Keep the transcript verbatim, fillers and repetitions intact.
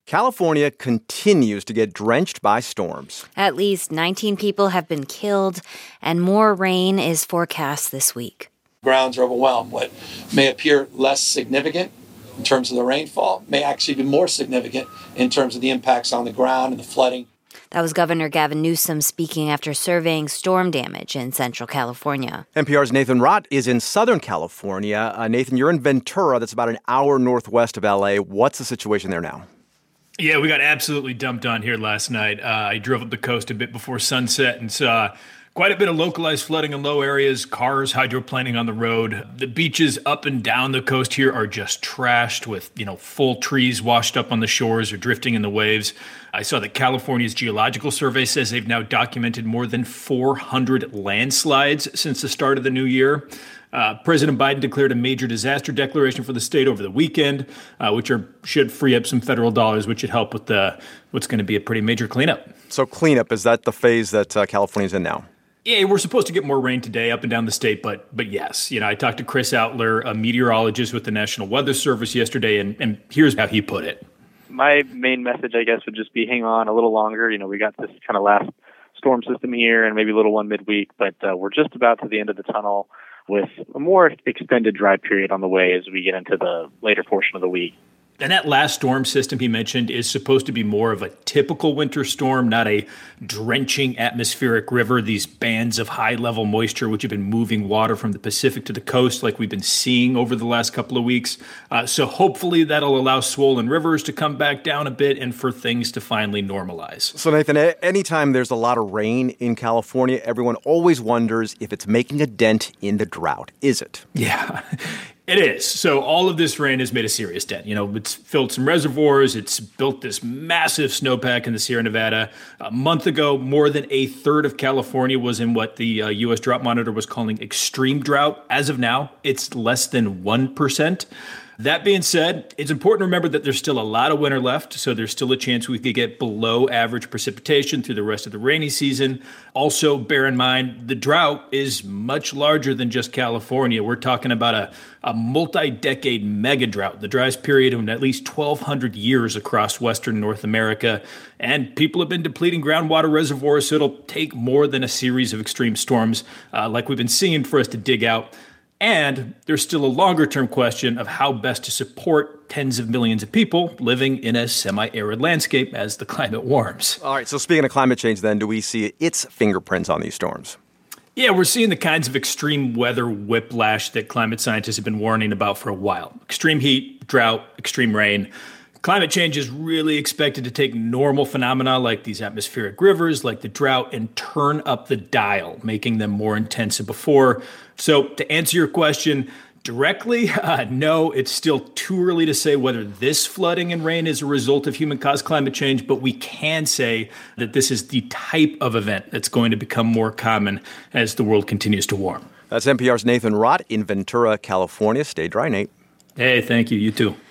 California continues to get drenched by storms. At least nineteen people have been killed, and more rain is forecast this week. Grounds are overwhelmed. What may appear less significant in terms of the rainfall may actually be more significant in terms of the impacts on the ground and the flooding. That was Governor Gavin Newsom speaking after surveying storm damage in Central California. N P R's Nathan Rott is in Southern California. Uh, Nathan, you're in Ventura. That's about an hour northwest of L A. What's the situation there now? Yeah, we got absolutely dumped on here last night. Uh, I drove up the coast a bit before sunset and saw quite a bit of localized flooding in low areas, cars hydroplaning on the road. The beaches up and down the coast here are just trashed with, you know, full trees washed up on the shores or drifting in the waves. I saw that California's Geological Survey says they've now documented more than four hundred landslides since the start of the new year. Uh, President Biden declared a major disaster declaration for the state over the weekend, uh, which are, should free up some federal dollars, which should help with the what's going to be a pretty major cleanup. So cleanup, is that the phase that uh, California's in now? Yeah, we're supposed to get more rain today up and down the state, but but yes. You know, I talked to Chris Outler, a meteorologist with the National Weather Service yesterday, and, and here's how he put it. My main message, I guess, would just be hang on a little longer. You know, we got this kind of last storm system here and maybe a little one midweek, but uh, we're just about to the end of the tunnel with a more extended dry period on the way as we get into the later portion of the week. And that last storm system he mentioned is supposed to be more of a typical winter storm, not a drenching atmospheric river, these bands of high-level moisture which have been moving water from the Pacific to the coast like we've been seeing over the last couple of weeks. Uh, so hopefully that'll allow swollen rivers to come back down a bit and for things to finally normalize. So, Nathan, anytime there's a lot of rain in California, everyone always wonders if it's making a dent in the drought. Is it? Yeah. It is. So all of this rain has made a serious dent. You know, it's filled some reservoirs. It's built this massive snowpack in the Sierra Nevada. A month ago, more than a third of California was in what the uh, U S Drought Monitor was calling extreme drought. As of now, it's less than one percent. That being said, it's important to remember that there's still a lot of winter left, so there's still a chance we could get below average precipitation through the rest of the rainy season. Also, bear in mind, the drought is much larger than just California. We're talking about a, a multi-decade mega drought, the driest period in at least twelve hundred years across western North America. And people have been depleting groundwater reservoirs, so it'll take more than a series of extreme storms uh, like we've been seeing for us to dig out. And there's still a longer-term question of how best to support tens of millions of people living in a semi-arid landscape as the climate warms. All right, so speaking of climate change then, do we see its fingerprints on these storms? Yeah, we're seeing the kinds of extreme weather whiplash that climate scientists have been warning about for a while. Extreme heat, drought, extreme rain. Climate change is really expected to take normal phenomena like these atmospheric rivers, like the drought, and turn up the dial, making them more intense than before. So to answer your question directly, uh, no, it's still too early to say whether this flooding and rain is a result of human-caused climate change, but we can say that this is the type of event that's going to become more common as the world continues to warm. That's N P R's Nathan Rott in Ventura, California. Stay dry, Nate. Hey, thank you. You too.